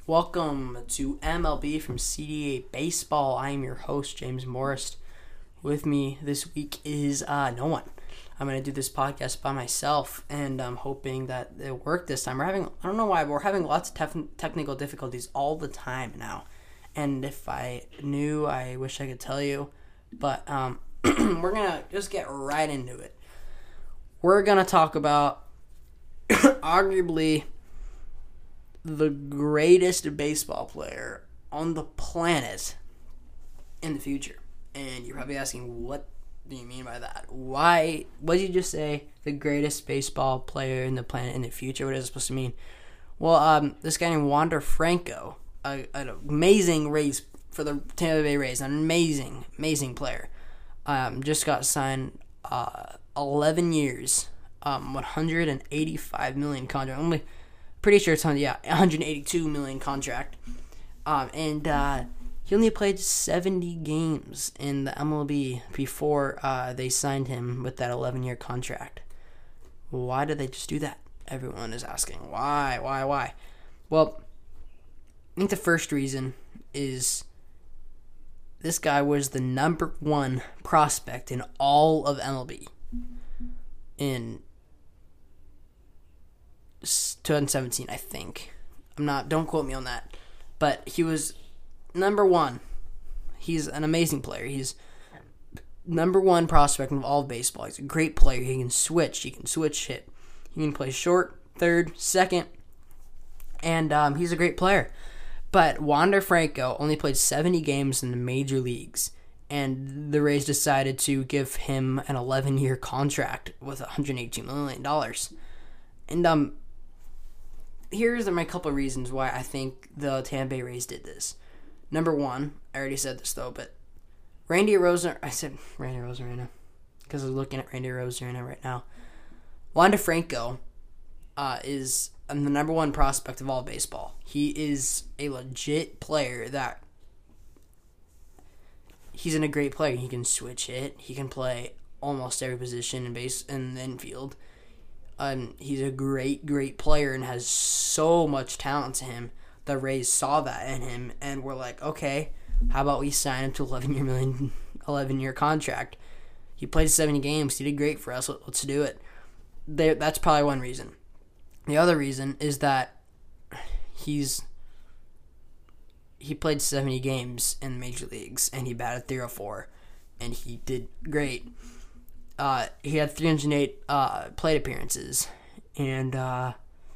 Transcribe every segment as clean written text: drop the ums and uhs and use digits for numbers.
Welcome to MLB from CDA Baseball. I am your host, James Morris. With me this week is no one. I'm going to do this podcast by myself, and I'm hoping that it'll work this time. I don't know why, but we're having lots of technical difficulties all the time now. And if I knew, I wish I could tell you. But we're going to just get right into it. We're going to talk about arguably the greatest baseball player on the planet in the future. And you're probably asking, what do you mean by that? Why? What did you just say? The greatest baseball player in the planet in the future? What is it supposed to mean? Well, this guy named Wander Franco, an amazing race for the Tampa Bay Rays, an amazing player. Just got signed 11 years, $185 million contract. Pretty sure it's $182 million contract. He only played 70 games in the MLB before they signed him with that 11-year contract. Why did they just do that? Everyone is asking. Why? Well, I think the first reason is this guy was the number one prospect in all of MLB in 2017, I think. Don't quote me on that. But he was number one. He's an amazing player. He's number one prospect of all of baseball. He's a great player. He can switch hit. He can play short, third, second. And he's a great player. But Wander Franco only played 70 games in the major leagues. And the Rays decided to give him an 11-year contract with $118 million. And here's my couple of reasons why I think the Tampa Bay Rays did this. Number one, I already said this though, but Randy Arozarena, because I was looking at Randy Arozarena right now. Wander Franco is the number one prospect of all baseball. He is a legit player that he's a great player. He can switch hit. He can play almost every position in the infield. He's a great player and has so much talent to him. The Rays saw that in him and were like, okay, how about we sign him to 11-year contract? He played 70 games. He did great for us. Let's do it. That's probably one reason. The other reason is that he played 70 games in the major leagues and he batted .304 and he did great. He had 308 plate appearances, and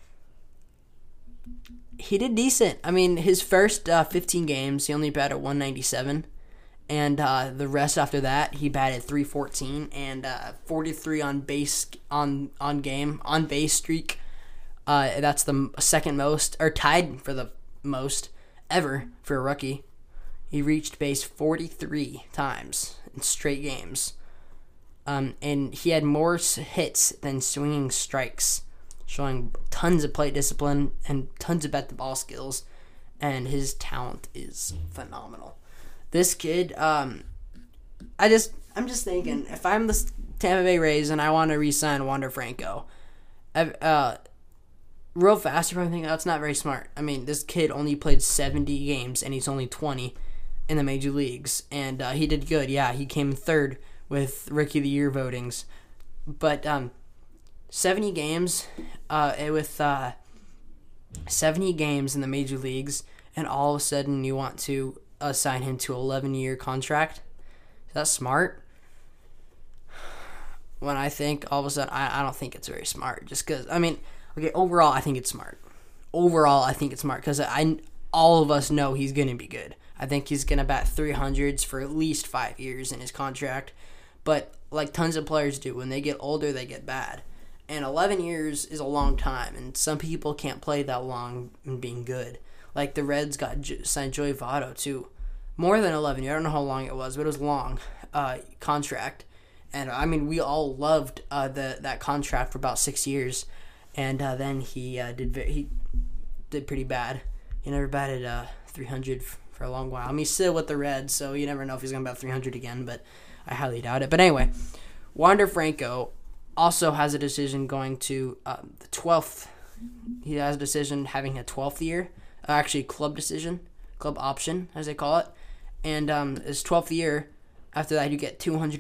he did decent. I mean, his first 15 games, he only batted .197, and the rest after that, he batted .314 and 43 on base streak. That's the second most, or tied for the most ever for a rookie. He reached base 43 times in straight games. And he had more hits than swinging strikes, showing tons of plate discipline and tons of bat-to-ball skills, and his talent is phenomenal. This kid, I'm just thinking, if I'm the Tampa Bay Rays and I want to re-sign Wander Franco, real fast, you're probably thinking, that's not very smart. I mean, this kid only played 70 games, and he's only 20 in the major leagues, and he did good. Yeah, he came third with Rookie of the Year votings. But 70 games with 70 games in the major leagues, and all of a sudden you want to assign him to an 11-year contract? Is that smart? When I think all of a sudden, I don't think it's very smart. Just because, overall I think it's smart. Because all of us know he's going to be good. I think he's going to bat 300s for at least 5 years in his contract. But like tons of players do, when they get older, they get bad. And 11 years is a long time, and some people can't play that long and being good. Like the Reds signed Joey Votto to more than 11 years. I don't know how long it was, but it was long contract. And we all loved that contract for about 6 years. And then he did pretty bad. He never batted 300 for a long while. He's still with the Reds, so you never know if he's going to bat 300 again, but I highly doubt it. But anyway, Wander Franco also has a decision going to the 12th. He has a decision having a 12th year actually club option, as they call it. And his 12th year, after that, you get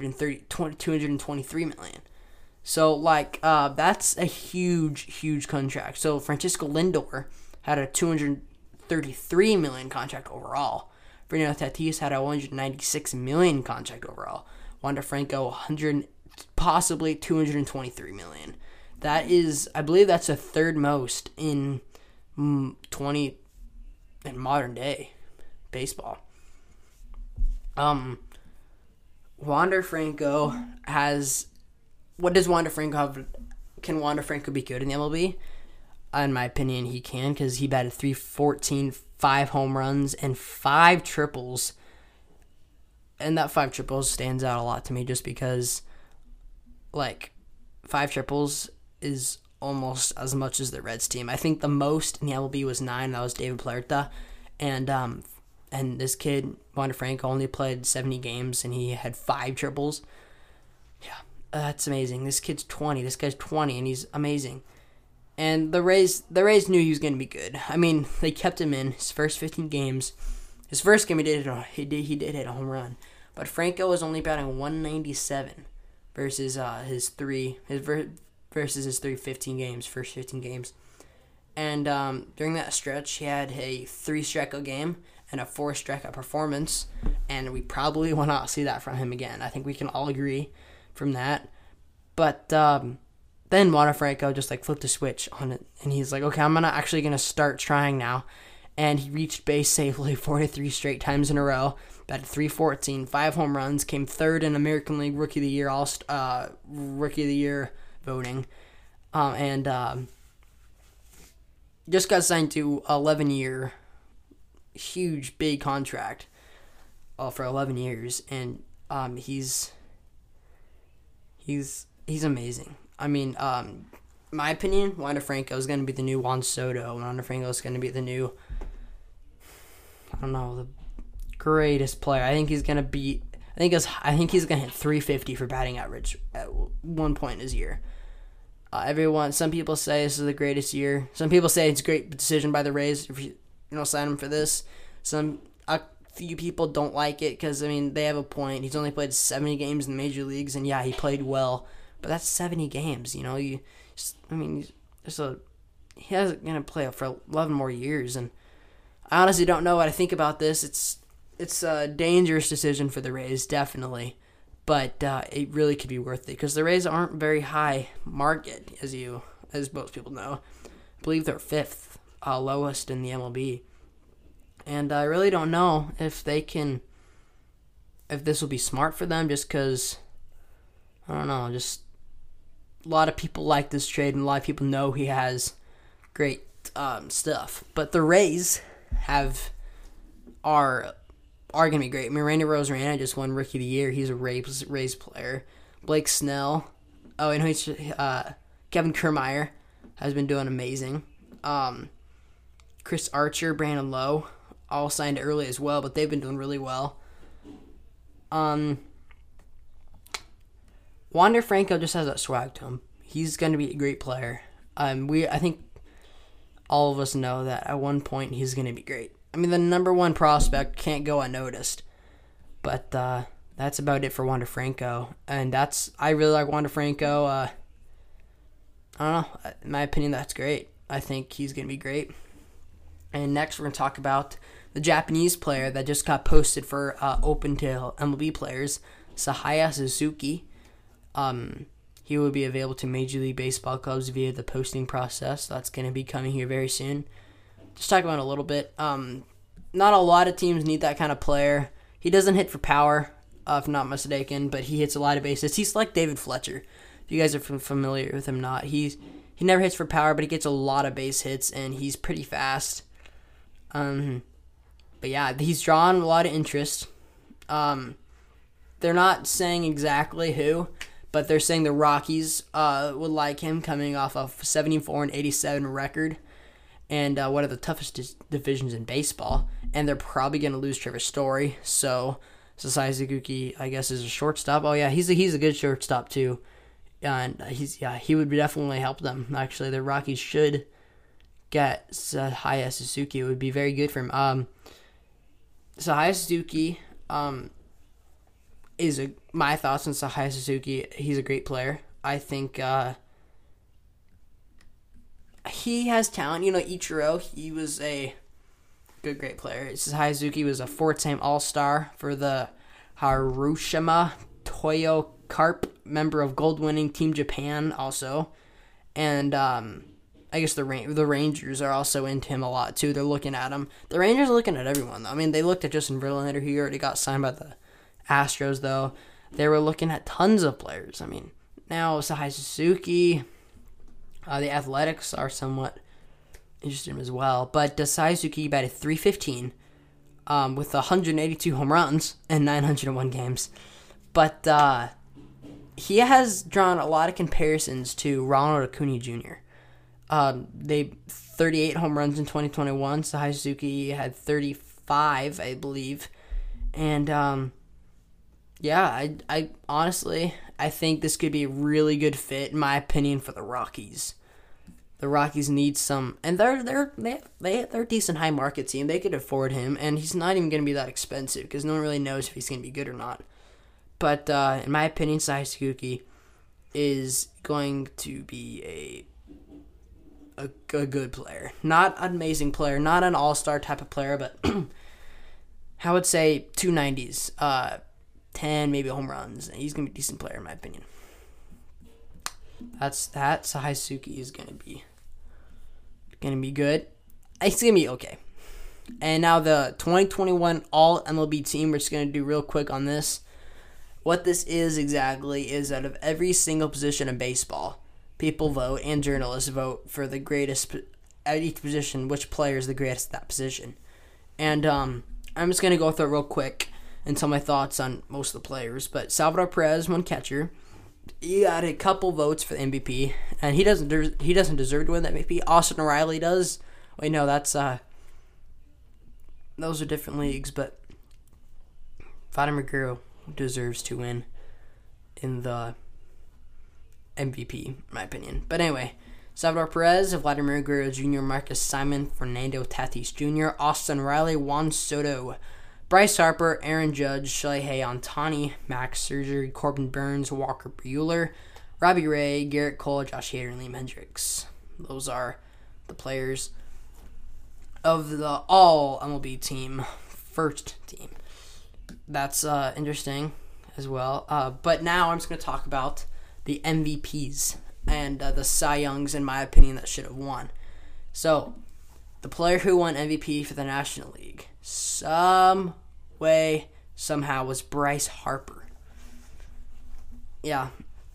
223 million. So, that's a huge contract. So, Francisco Lindor had a 233 million contract overall. Fernando Tatis had a 196 million contract overall. Wander Franco, 100, possibly 223 million. That is, I believe that's the third most in modern day baseball. Wander Franco has. What does Wander Franco have? Can Wander Franco be good in the MLB? In my opinion, he can, because he batted .314, 5 home runs, and 5 triples. And that 5 triples stands out a lot to me just because, 5 triples is almost as much as the Reds team. I think the most in the MLB was 9. That was David Puerta. And this kid, Wander Franco, only played 70 games, and he had 5 triples. Yeah, that's amazing. This kid's 20. This guy's 20, and he's amazing. And the Rays knew he was going to be good. I mean, they kept him in his first 15 games. His first game, he did hit a home run. But Franco was only batting 197 versus his 15 games, first 15 games. And during that stretch, he had a 3 strikeout game and a 4 strikeout performance. And we probably will not see that from him again. I think we can all agree from that. But then Wander Franco just flipped a switch on it, and he's like, okay, I'm actually gonna start trying now. And he reached base safely 43 straight times in a row. Batted .314, 5 home runs, came third in American League Rookie of the Year Rookie of the Year voting, and just got signed to 11-year huge big contract for 11 years, and he's amazing. I mean, my opinion, Wander Franco is going to be the new Juan Soto. Wander Franco is going to be the new, the greatest player. I think he's going to beat. I think he's going to hit 350 for batting average at one point in his year. Some people say this is the greatest year. Some people say it's a great decision by the Rays if you sign him for this. A few people don't like it because they have a point. He's only played 70 games in the major leagues, and yeah, he played well. But that's 70 games, he has going to play for 11 more years, and I honestly don't know what I think about this. It's a dangerous decision for the Rays, definitely, but it really could be worth it because the Rays aren't very high market, as most people know. I believe they're 5th lowest in the MLB, and I really don't know if this will be smart for them, just because I don't know, just a lot of people like this trade, and a lot of people know he has great stuff. But the Rays are going to be great. Randy Arozarena just won Rookie of the Year. He's a Rays player. Blake Snell. Oh, and Kevin Kiermaier has been doing amazing. Chris Archer, Brandon Lowe, all signed early as well, but they've been doing really well. Wander Franco just has that swag to him. He's going to be a great player. I think all of us know that at one point he's going to be great. The number one prospect can't go unnoticed. But that's about it for Wander Franco. And I really like Wander Franco. I don't know. In my opinion, that's great. I think he's going to be great. And next we're going to talk about the Japanese player that just got posted for open to MLB players, Seiya Suzuki. He will be available to Major League Baseball clubs via the posting process. That's going to be coming here very soon. Just talk about it a little bit. Not a lot of teams need that kind of player. He doesn't hit for power, if I'm not mistaken, but he hits a lot of bases. He's like David Fletcher. If you guys are familiar with him, he never hits for power, but he gets a lot of base hits, and he's pretty fast. But yeah, he's drawn a lot of interest. They're not saying exactly who, but they're saying the Rockies would like him, coming off of 74-87 record, and one of the toughest divisions in baseball. And they're probably going to lose Trevor Story, so Seiya Suzuki, I guess, is a shortstop. Oh yeah, he's a good shortstop too, and he would definitely help them. Actually, the Rockies should get Sahaya Suzuki, it would be very good for him. Sahaya Suzuki, my thoughts on Sahaya Suzuki. He's a great player. I think he has talent. Ichiro, he was a great player. Sahaya Suzuki was a four-time All-Star for the Hiroshima Toyo Carp, member of gold-winning Team Japan also. And I guess the Rangers are also into him a lot too. They're looking at him. The Rangers are looking at everyone, though. I mean, they looked at Justin Verlander. He already got signed by the Astros, though. They were looking at tons of players. I mean, now Sahaya Suzuki, the Athletics are somewhat interested in him as well. But Sahaya Suzuki batted .315 with 182 home runs in 901 games. But he has drawn a lot of comparisons to Ronald Acuna Jr. They 38 home runs in 2021. Sahaya Suzuki had 35, I believe. And I honestly, I think this could be a really good fit, in my opinion, for the Rockies. The Rockies need some, and they're a decent high market team. They could afford him, and he's not even going to be that expensive because no one really knows if he's going to be good or not. But in my opinion, Sahaya Suzuki is going to be a good player, not an amazing player, not an all-star type of player, but I would say 290s, 10 maybe home runs. He's gonna be a decent player in my opinion. That's that. Sahaya Suzuki is gonna be good. It's gonna be okay. And now the 2021 All MLB team. We're just gonna do real quick on this. What this is exactly is out of every single position in baseball, people vote and journalists vote for the greatest at each position, which player is the greatest at that position. And I'm just going to go through it real quick and tell my thoughts on most of the players. But Salvador Perez won catcher. He got a couple votes for the MVP, and he doesn't deserve to win the MVP. Austin Riley does. Wait, no, that's those are different leagues, but Vladimir Guerrero deserves to win in the MVP, in my opinion. But anyway, Salvador Perez, Vladimir Guerrero Jr., Marcus Simon, Fernando Tatis Jr., Austin Riley, Juan Soto, Bryce Harper, Aaron Judge, Shohei Ohtani, Max Scherzer, Corbin Burns, Walker Buehler, Robbie Ray, Garrett Cole, Josh Hader, and Liam Hendricks. Those are the players of the All MLB team, first team. That's interesting as well. But now I'm just going to talk about the MVPs and the Cy Youngs, in my opinion, that should have won. So, the player who won MVP for the National League, some way, somehow, was Bryce Harper. Yeah.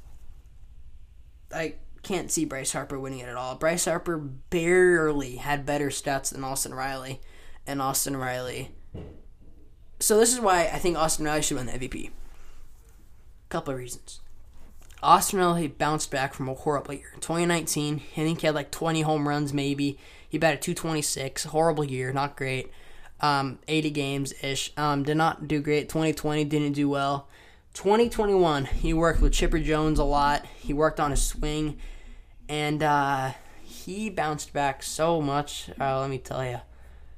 I can't see Bryce Harper winning it at all. Bryce Harper barely had better stats than Austin Riley. And Austin Riley... So this is why I think Austin Riley should win the MVP. Couple of reasons. Austin Riley bounced back from a horrible year. In 2019, I think he had like 20 home runs maybe. He batted .226. Horrible year, not great. 80 games-ish. Did not do great. 2020 didn't do well. 2021, he worked with Chipper Jones a lot. He worked on his swing. And he bounced back so much. Let me tell you.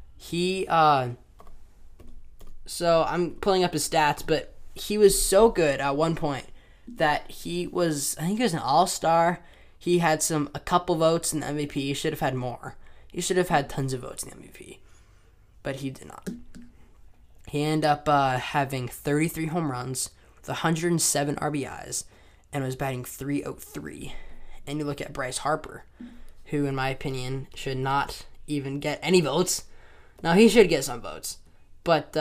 So I'm pulling up his stats, but he was so good at one point that I think he was an all-star. He had a couple votes in the MVP. He should have had more. He should have had tons of votes in the MVP, but he did not. He ended up having 33 home runs with 107 RBIs and was batting .303. And you look at Bryce Harper, who, in my opinion, should not even get any votes. Now, he should get some votes, but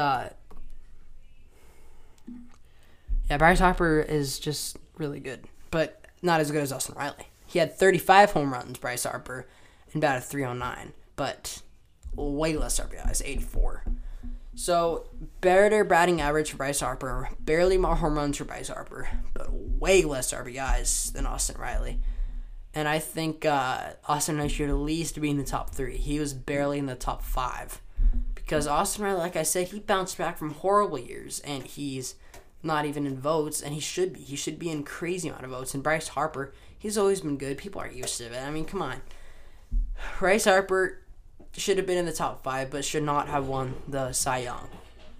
Bryce Harper is just really good, but not as good as Austin Riley. He had 35 home runs, Bryce Harper, and batted .309, but way less RBIs, 84. So, better batting average for Bryce Harper, barely more home runs for Bryce Harper, but way less RBIs than Austin Riley. And I think Austin Riley should at least be in the top 3. He was barely in the top 5. Because Austin Riley, like I said, he bounced back from horrible years, and he's not even in votes, and he should be. He should be in crazy amount of votes. And Bryce Harper, he's always been good. People are used to it. I mean, come on. Bryce Harper should have been in the top 5, but should not have won the Cy Young.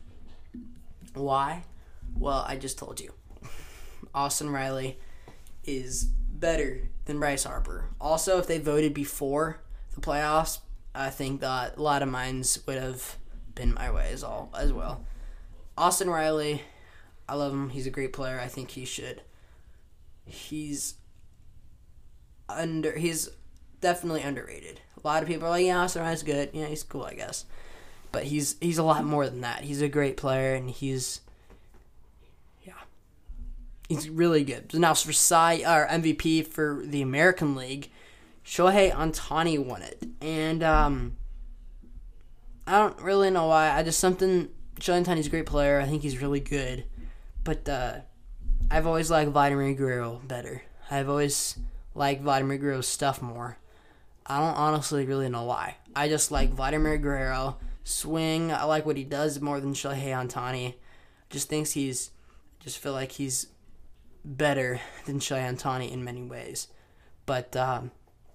Why? Well, I just told you. Austin Riley is better than Bryce Harper. Also, if they voted before the playoffs, I think that a lot of minds would have been my way as well. Austin Riley, I love him. He's a great player. I think he should. He's definitely underrated. A lot of people are like, yeah, Austin Riley's good. Yeah, he's cool, I guess. But he's a lot more than that. He's a great player, and he's really good. Now, for MVP for the American League, Shohei Ohtani won it. And I don't really know why. Shohei Ohtani's a great player. I think he's really good. But I've always liked Vladimir Guerrero better. I've always liked Vladimir Guerrero's stuff more. I don't honestly really know why. I just like Vladimir Guerrero. Swing, I like what he does more than Shohei Ohtani. Just feel like he's better than Shohei Ohtani in many ways. But I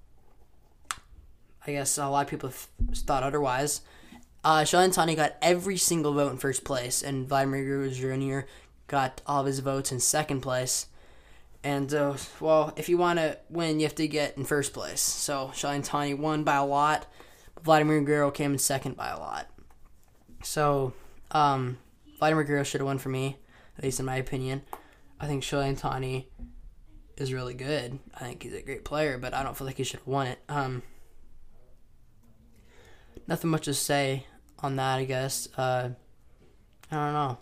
guess a lot of people have thought otherwise. Shohei Ohtani got every single vote in first place, and Vladimir Guerrero Jr. got all of his votes in second place. And, if you want to win, you have to get in first place. So, Shohei Ohtani won by a lot. Vladimir Guerrero came in second by a lot. So, Vladimir Guerrero should have won for me, at least in my opinion. I think Shohei Ohtani is really good. I think he's a great player, but I don't feel like he should have won it. Nothing much to say on that, I guess. I don't know.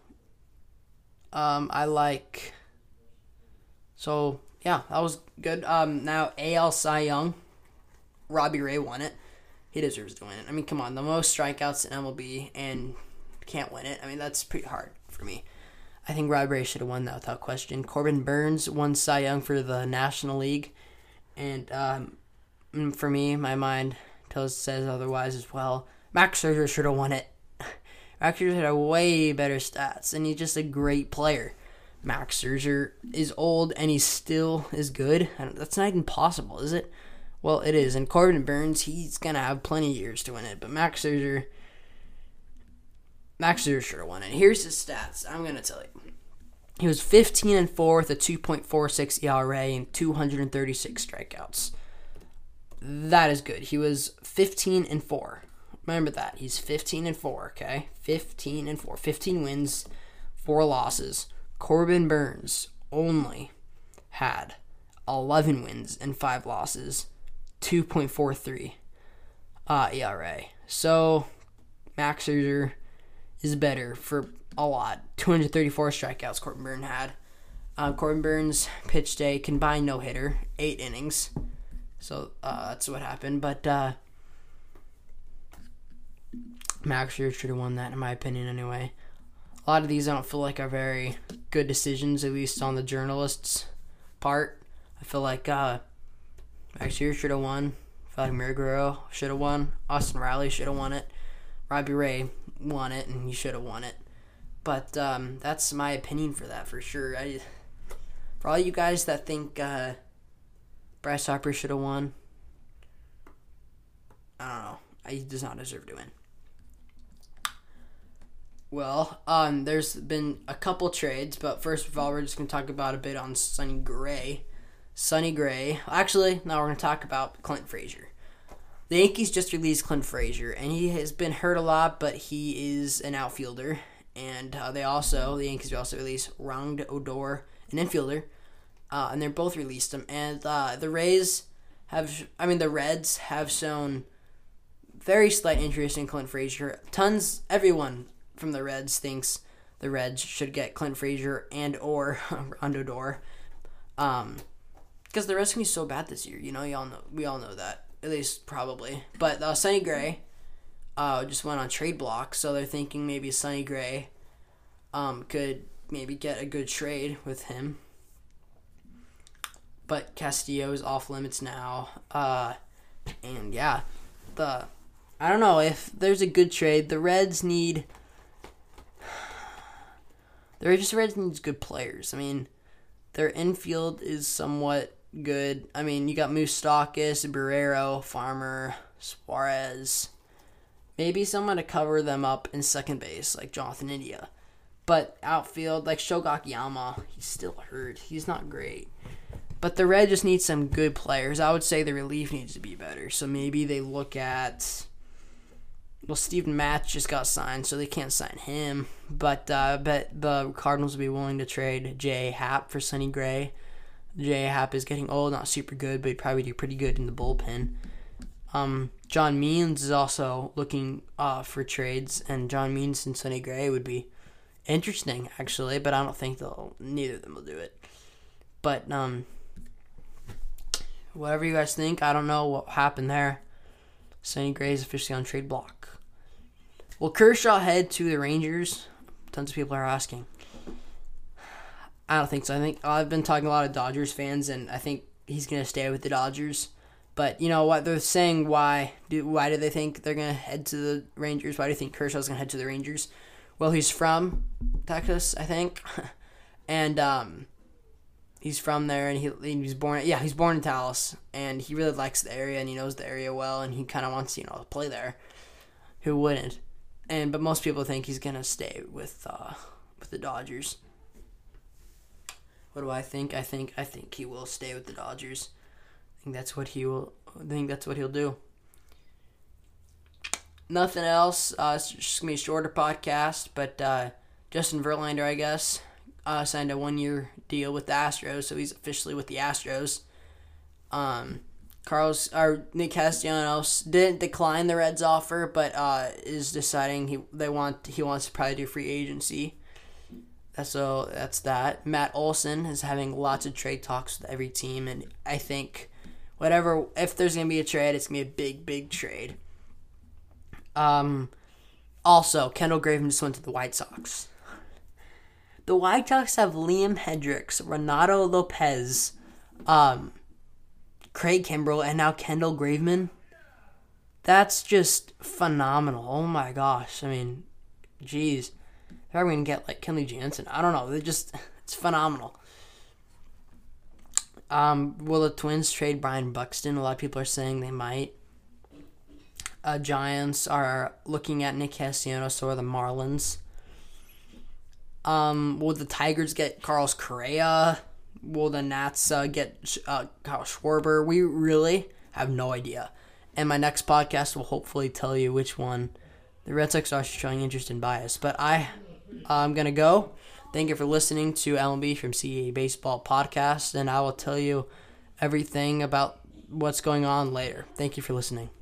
That was good. Now, AL Cy Young, Robbie Ray won it. He deserves to win it. I mean, come on, the most strikeouts in MLB and can't win it. I mean, that's pretty hard for me. I think Robbie Ray should have won that without question. Corbin Burns won Cy Young for the National League. And for me, my mind says otherwise as well. Max Scherzer should have won it. Max Scherzer had way better stats, and he's just a great player. Max Scherzer is old, and he still is good. That's not even possible, is it? Well, it is. And Corbin Burns, he's going to have plenty of years to win it. But Max Scherzer should have won it. Here's his stats. I'm going to tell you. He was 15-4 with a 2.46 ERA and 236 strikeouts. That is good. He was 15-4. Remember that. He's 15-4, okay? 15-4. 15 wins, 4 losses. Corbin Burns only had 11 wins and 5 losses, 2.43 ERA. So, Max Scherzer is better for a lot. 234 strikeouts Corbin Burns had. Corbin Burns pitched a combined no-hitter, 8 innings. So, that's what happened. But Max Scherzer should have won that, in my opinion, anyway. A lot of these I don't feel like are very good decisions, at least on the journalists' part. I feel like Max Scherzer should have won. Vladimir Guerrero should have won. Austin Riley should have won it. Robbie Ray won it, and he should have won it. But that's my opinion for that, for sure. For all you guys that think Bryce Harper should have won, I don't know. He does not deserve to win. Well, there's been a couple trades, but first of all, we're just going to talk about a bit on Sonny Gray. Actually, now we're going to talk about Clint Frazier. The Yankees just released Clint Frazier, and he has been hurt a lot, but he is an outfielder. And the Yankees also released Rougned Odor, an infielder, and they both released him. And the Reds have shown very slight interest in Clint Frazier. Everyone from the Reds thinks the Reds should get Clint Frazier and or Rougned Odor, because the Reds can be so bad this year. You know, we all know that, at least probably. But Sonny Gray just went on trade block, so they're thinking maybe Sonny Gray could maybe get a good trade with him. But Castillo is off limits now, and yeah, I don't know if there's a good trade. The Reds needs good players. I mean, their infield is somewhat good. I mean, you got Moustakas, Barrero, Farmer, Suarez. Maybe someone to cover them up in second base, like Jonathan India. But outfield, like Shogakiyama, he's still hurt. He's not great. But the Reds just need some good players. I would say the relief needs to be better. So maybe they look at... Well, Steven Matz just got signed, so they can't sign him. But I bet the Cardinals will be willing to trade J.A. Happ for Sonny Gray. J.A. Happ is getting old, not super good, but he'd probably do pretty good in the bullpen. John Means is also looking for trades, and John Means and Sonny Gray would be interesting, actually, but I don't think neither of them will do it. But whatever you guys think, I don't know what happened there. Sonny Gray is officially on trade block. Will Kershaw head to the Rangers? Tons of people are asking. I don't think so. I think I've been talking to a lot of Dodgers fans, and I think he's going to stay with the Dodgers. But you know what? They're saying why do they think they're going to head to the Rangers? Why do you think Kershaw's going to head to the Rangers? Well, he's from Texas, I think. And he's from there, and he's born. Yeah, he's born in Dallas, and he really likes the area, and he knows the area well, and he kind of wants to play there. Who wouldn't? But most people think he's gonna stay with the Dodgers. What do I think? I think he will stay with the Dodgers. I think that's what he'll do. Nothing else. It's just gonna be a shorter podcast, but Justin Verlander, I guess, signed a 1-year deal with the Astros, so he's officially with the Astros. Nick Castellanos didn't decline the Reds' offer, but is deciding he wants to probably do free agency. So that's that. Matt Olson is having lots of trade talks with every team, and I think if there's gonna be a trade, it's gonna be a big trade. Also, Kendall Graveman just went to the White Sox. The White Sox have Liam Hendricks, Renato Lopez, Craig Kimbrell, and now Kendall Graveman. That's just phenomenal. Oh my gosh. I mean, geez. They're going to get like Kenley Jansen. I don't know. It's phenomenal. Will the Twins trade Brian Buxton? A lot of people are saying they might. Giants are looking at Nick Castellanos, so are the Marlins. Will the Tigers get Carlos Correa? Will the Nats get Kyle Schwarber? We really have no idea. And my next podcast will hopefully tell you which one. The Red Sox are showing interest in bias. But I'm going to go. Thank you for listening to LMB from CEA Baseball Podcast. And I will tell you everything about what's going on later. Thank you for listening.